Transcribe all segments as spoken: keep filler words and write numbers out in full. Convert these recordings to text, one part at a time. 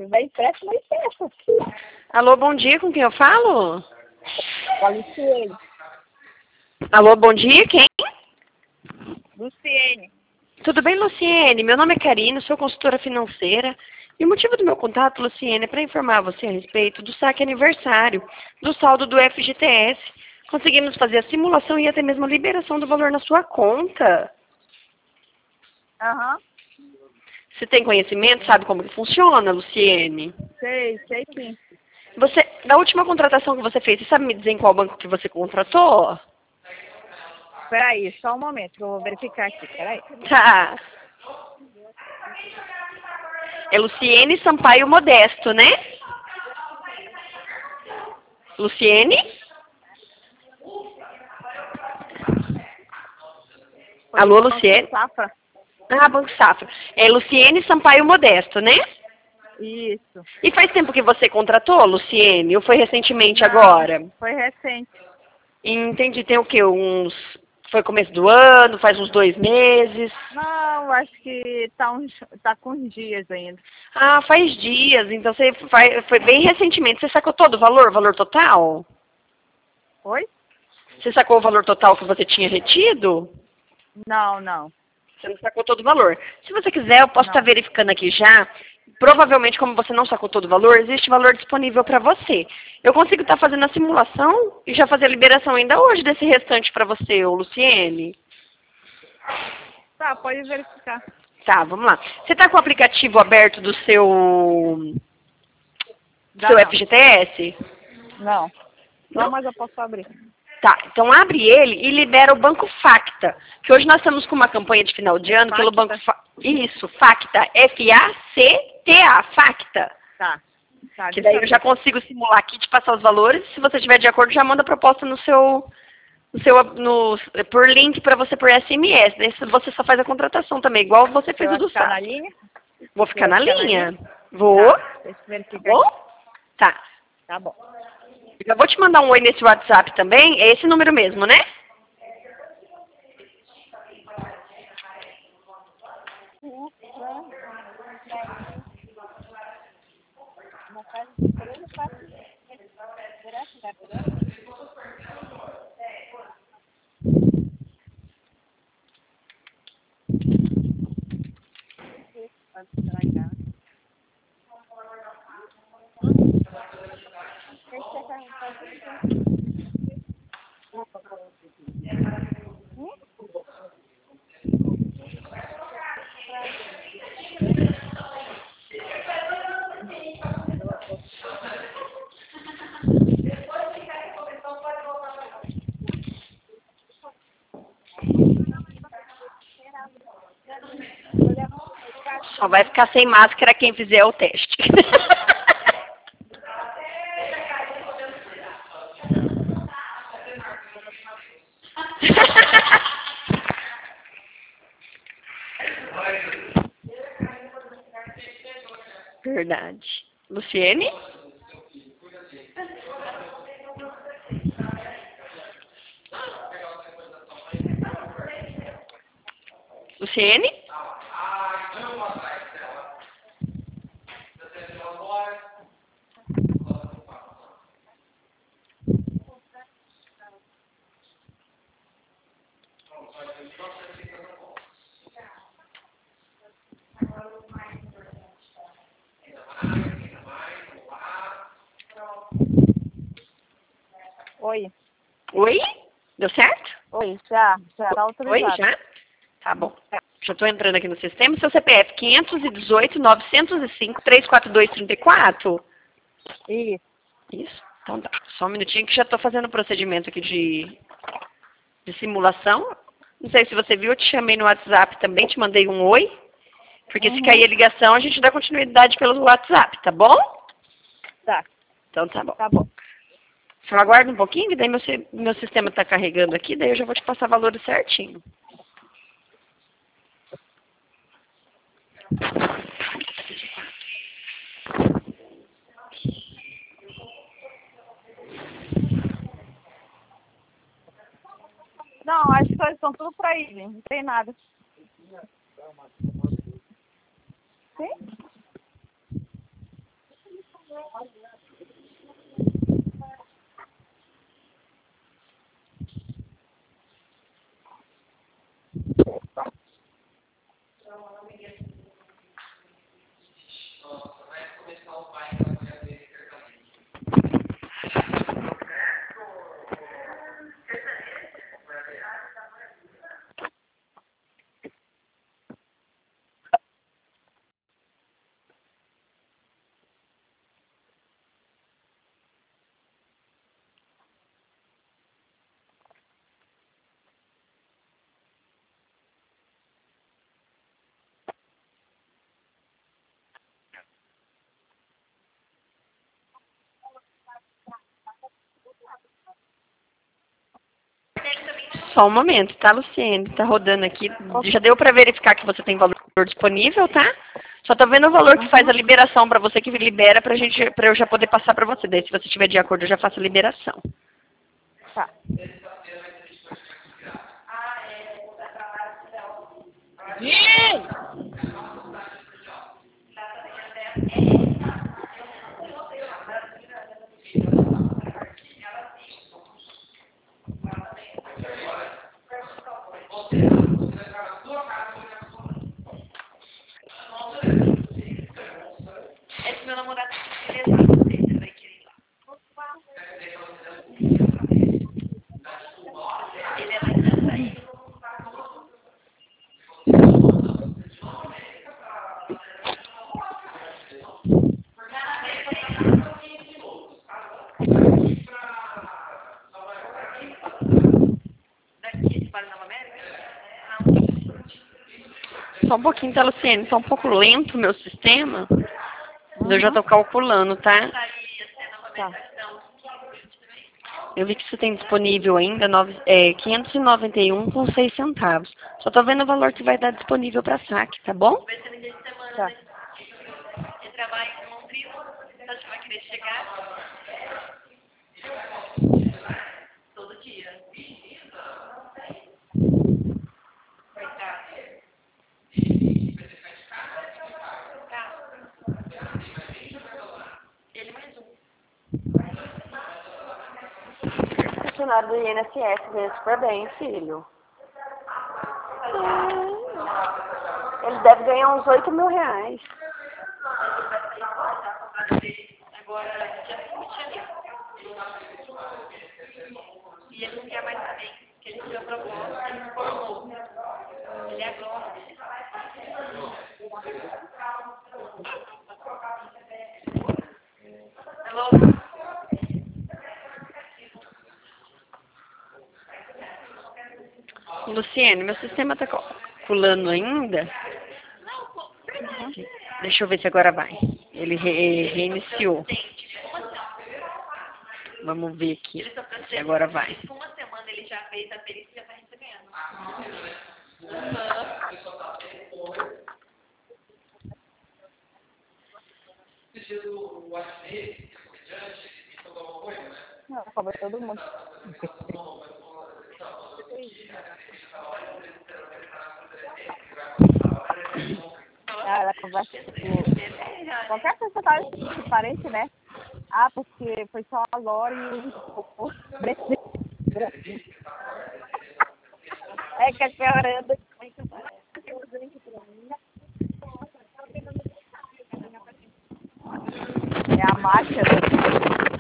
Vai pressa, mas pressa. Alô, bom dia, com quem eu falo? A Luciene. Alô, bom dia, quem? Luciene. Tudo bem, Luciene? Meu nome é Karina, sou consultora financeira. E o motivo do meu contato, Luciene, é para informar você a respeito do saque aniversário, do saldo do F G T S. Conseguimos fazer a simulação e até mesmo a liberação do valor na sua conta. Aham. Uhum. Você tem conhecimento, sabe como que funciona, Luciene? Sei, sei sim. Você, da última contratação que você fez, você sabe me dizer em qual banco que você contratou? Peraí, só um momento que eu vou verificar aqui, peraí. Tá. É Luciene Sampaio Modesto, né? Luciene? Foi Alô, Banco Luciene? Safra. Ah, Banco Safra. É Luciene Sampaio Modesto, né? Isso. E faz tempo que você contratou, Luciene? Ou foi recentemente Não, agora? foi recente. Entendi. Tem o quê? Uns... Foi começo do ano? Faz uns dois meses? Não, acho que tá, uns, tá com uns dias ainda. Ah, faz dias. Então você foi, foi bem recentemente. Você sacou todo o valor, o valor total? Oi? Você sacou o valor total que você tinha retido? Não, não. Você não sacou todo o valor. Se você quiser, eu posso Não. estar verificando aqui já. Provavelmente, como você não sacou todo o valor, existe valor disponível para você. Eu consigo estar fazendo a simulação e já fazer a liberação ainda hoje desse restante para você, ô Luciene. Tá, pode verificar. Tá, vamos lá. Você está com o aplicativo aberto do seu, Dá seu não. F G T S? Não. Só Não? mais eu posso abrir. Tá, então abre ele e libera o Banco Facta, que hoje nós estamos com uma campanha de final de É ano pelo Facta? Banco Fa... Isso, Facta, F A C T A, Facta. Tá. Tá, Que deixa daí eu eu já abrir. consigo simular aqui, te passar os valores. Se você estiver de acordo, já manda a proposta no seu, no seu no, por link para você por S M S. Daí você só faz a contratação também, igual você Você fez o vai do ficar S A na P. linha? Vou Você ficar vai na ficar na linha? linha? Vou. Tá, deixa eu Tá verificar bom? aqui. Tá. Tá bom. Já vou te mandar um oi nesse WhatsApp também. É esse número mesmo, né? Só vai ficar sem máscara quem fizer o teste. Verdade. Luciene? Luciene? Oi. Oi? Deu certo? Oi, já, já tá Oi, autorizado. já? Tá bom. Já estou entrando aqui no sistema. Seu C P F quinhentos e dezoito, novecentos e cinco, trezentos e quarenta e dois, trinta e quatro? Isso. Isso. Então tá. Só um minutinho que já estou fazendo o procedimento aqui de, de simulação. Não sei se você viu, eu te chamei no WhatsApp também, te mandei um oi. Porque se Uhum. cair a ligação, a gente dá continuidade pelo WhatsApp, tá bom? Tá, Então tá bom. tá bom. Só aguarda um pouquinho, que daí meu, si- meu sistema está carregando aqui, daí eu já vou te passar valores certinho. Não, as coisas estão tudo pra ir, gente. Não tem nada. Sim? Só um momento, tá, Luciene? Tá rodando aqui. Já deu pra verificar que você tem valor disponível, tá? Só tô vendo o valor que faz a liberação pra você, que libera pra gente, pra eu já poder passar pra você. Daí, se você estiver de acordo, eu já faço a liberação. Tá. Esse meu namorado ele vai querer ir lá. Ele é lá em Santaí. Daqui, de Nova América? Só um pouquinho, tá, Luciene? Só um pouco lento o meu sistema. Mas eu já tô calculando, tá? Tá. Eu vi que você tem disponível ainda nove, é, quinhentos e noventa e um com seis centavos. Só tô vendo o valor que vai dar disponível para saque, tá bom? Tá. Você trabalha com um frio, você vai querer chegar todo dia. Ele mais um. Funcionário do I N S S ganha super bem, filho. Ele deve ganhar uns oito mil reais. Agora, dia vinte de janeiro. E ele não quer mais saber, porque ele tirou proposta, ele se formou. Ele é agrônomo. Alô? Luciene, meu sistema está calculando ainda. Deixa eu ver se agora vai. Ele re reiniciou. Vamos ver aqui se agora vai. Uma semana ele já fez a perícia e já está recebendo. Não, cobra todo mundo. Ah, ela conversa com qualquer pessoa que parente, né? Ah, porque foi só agora e o é que a chorando. É a máscara.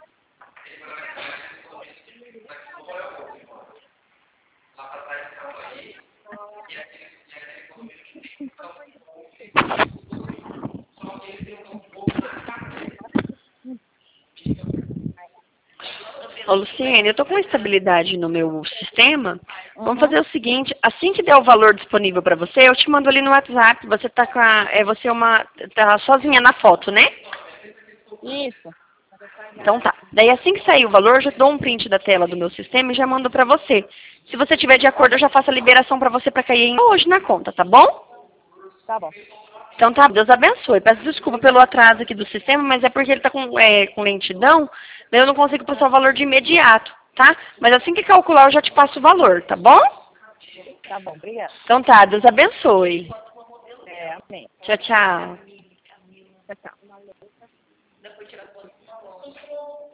Ô, Luciene, eu tô com estabilidade no meu sistema. Vamos Uhum. fazer o seguinte, assim que der o valor disponível para você, eu te mando ali no WhatsApp. Você tá com a, é você é uma tá sozinha na foto, né? Isso. Então tá. Daí assim que sair o valor, eu já dou um print da tela do meu sistema e já mando para você. Se você tiver de acordo, eu já faço a liberação para você para cair hoje na conta, tá bom? Tá bom. Então tá, Deus abençoe. Peço desculpa pelo atraso aqui do sistema, mas é porque ele tá com, é, com lentidão, daí eu não consigo passar o valor de imediato, tá? Mas assim que calcular, eu já te passo o valor, tá bom? Tá bom, obrigada. Então tá, Deus abençoe. É, amém. Tchau, tchau. Tchau, tchau.